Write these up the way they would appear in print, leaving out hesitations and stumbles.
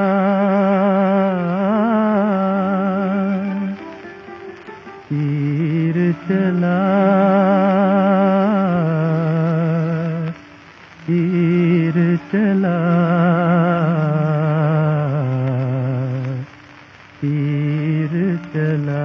तीर चला, तीर चला, तीर चला।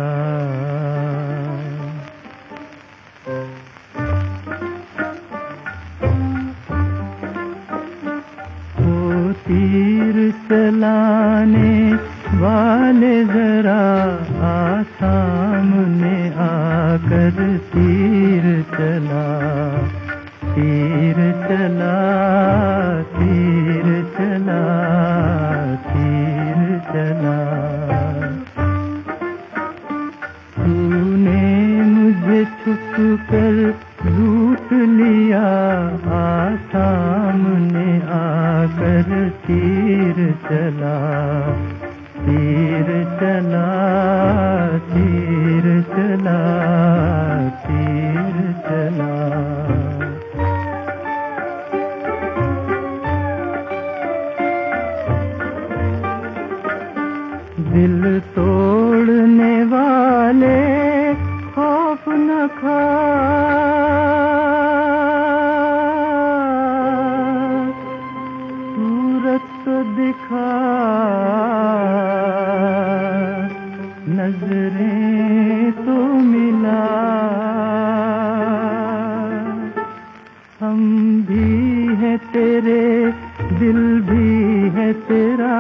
ओ तीर चलाने वाले जरा आ सामने आकर तीर चला, तीर चला, तीर चला, तीर चला। तूने मुझे छुप कर लूट लिया, आ सामने आकर तीर चला, तीर चला, तीर चला, तीर चला। दिल तोड़ने वाले खौफ न खा, सूरत तो दिखा, नजरें तो मिला। हम भी है तेरे, दिल भी है तेरा,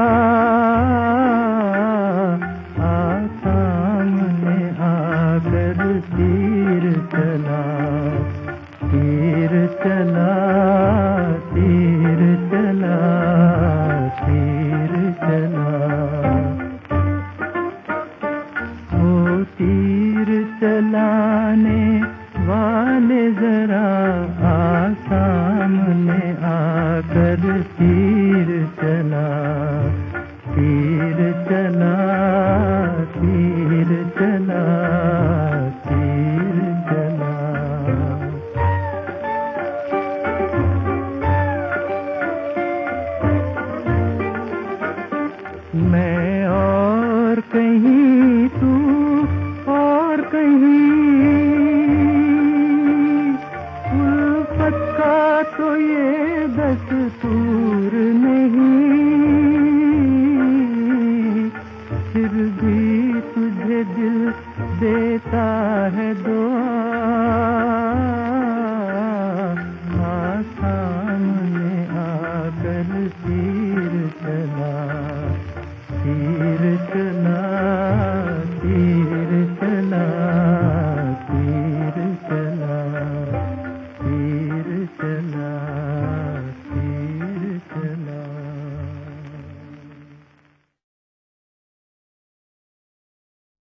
आ सामने आकर तीर चला, तीर चला, तीर चला, तीर चला। ओ तीर चलाने वाले जरा आ सामने आकर तीर चला, तीर चला, तीर चला, तीर चला। मैं और कहीं तू